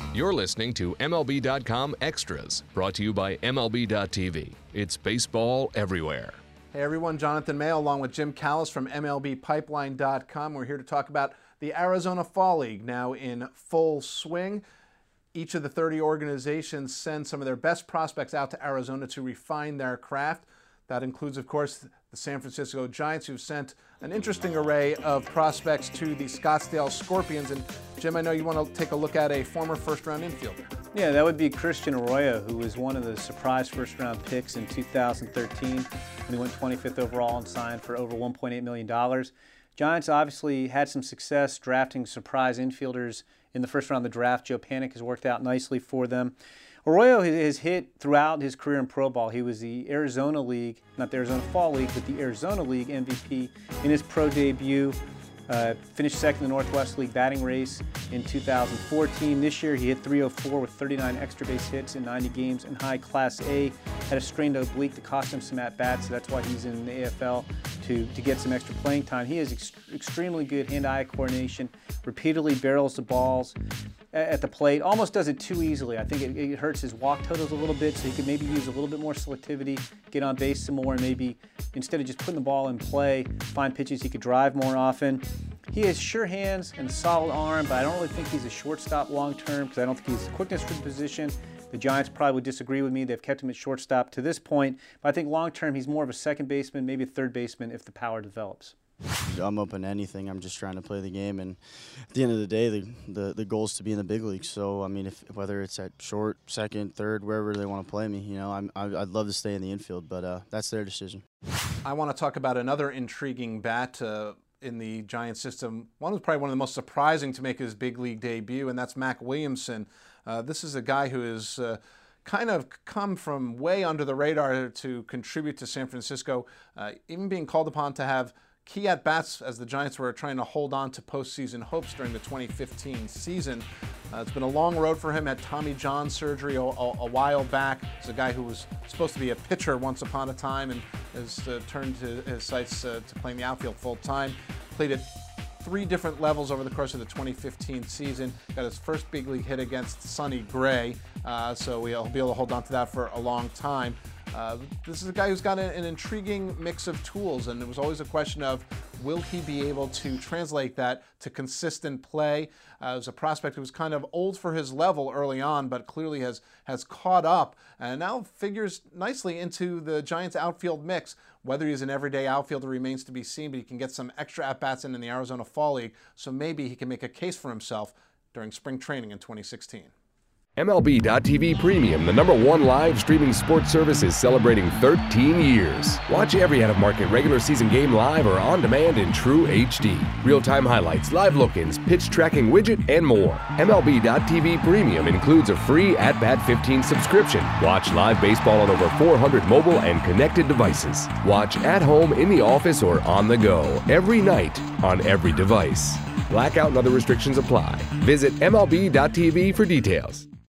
You're listening to MLB.com Extras, brought to you by MLB.tv. It's baseball everywhere. Hey everyone, Jonathan Mayo along with Jim Callis from MLBpipeline.com. We're here to talk about the Arizona Fall League, now in full swing. Each of the 30 organizations send some of their best prospects out to Arizona to refine their craft. That includes, of course, the San Francisco Giants, who've sent an interesting array of prospects to the Scottsdale Scorpions. And Jim, I know you want to take a look at a former first-round infielder. Yeah, that would be Christian Arroyo, who was one of the surprise first-round picks in 2013 when he went 25th overall and signed for over $1.8 million. Giants obviously had some success drafting surprise infielders in the first round of the draft. Joe Panik has worked out nicely for them. Arroyo has hit throughout his career in pro ball. He was the Arizona League, not the Arizona Fall League, but the Arizona League MVP in his pro debut. Finished second in the Northwest League batting race in 2014. This year he hit .304 with 39 extra base hits in 90 games in high Class A. Had a strained oblique that cost him some at-bats, so that's why he's in the AFL to get some extra playing time. He has extremely good hand-eye coordination, repeatedly barrels the balls at the plate, almost does it too easily. I think it hurts his walk totals a little bit, so he could maybe use a little bit more selectivity, get on base some more, and maybe instead of just putting the ball in play, find pitches he could drive more often. He has sure hands and a solid arm, but I don't really think he's a shortstop long term because I don't think he's the quickness for the position. The Giants probably would disagree with me. They've kept him at shortstop to this point, but I think long term he's more of a second baseman, maybe a third baseman if the power develops. I'm open to anything. I'm just trying to play the game, and at the end of the day, the goal is to be in the big leagues. So I mean, whether it's at short, second, third, wherever they want to play me, you know, I'd love to stay in the infield, but that's their decision. I want to talk about another intriguing bat in the Giants system. One was probably one of the most surprising to make his big league debut, and that's Mac Williamson. This is a guy who is kind of come from way under the radar to contribute to San Francisco, even being called upon to have key at-bats as the Giants were trying to hold on to postseason hopes during the 2015 season. It's been a long road for him. Had Tommy John surgery a while back. He's a guy who was supposed to be a pitcher once upon a time and has turned his sights to playing the outfield full-time. Played at 3 different levels over the course of the 2015 season. Got his first big league hit against Sonny Gray, so he'll be able to hold on to that for a long time. This is a guy who's got an intriguing mix of tools, and it was always a question of, will he be able to translate that to consistent play? It was a prospect who was kind of old for his level early on, but clearly has caught up and now figures nicely into the Giants outfield mix. Whether he's an everyday outfielder remains to be seen, but he can get some extra at-bats in the Arizona Fall League, so maybe he can make a case for himself during spring training in 2016. MLB.tv Premium, the #1 live streaming sports service, is celebrating 13 years. Watch every out-of-market regular season game live or on demand in true HD. Real-time highlights, live look-ins, pitch tracking widget, and more. MLB.tv Premium includes a free At-Bat 15 subscription. Watch live baseball on over 400 mobile and connected devices. Watch at home, in the office, or on the go, every night, on every device. Blackout and other restrictions apply. Visit MLB.tv for details.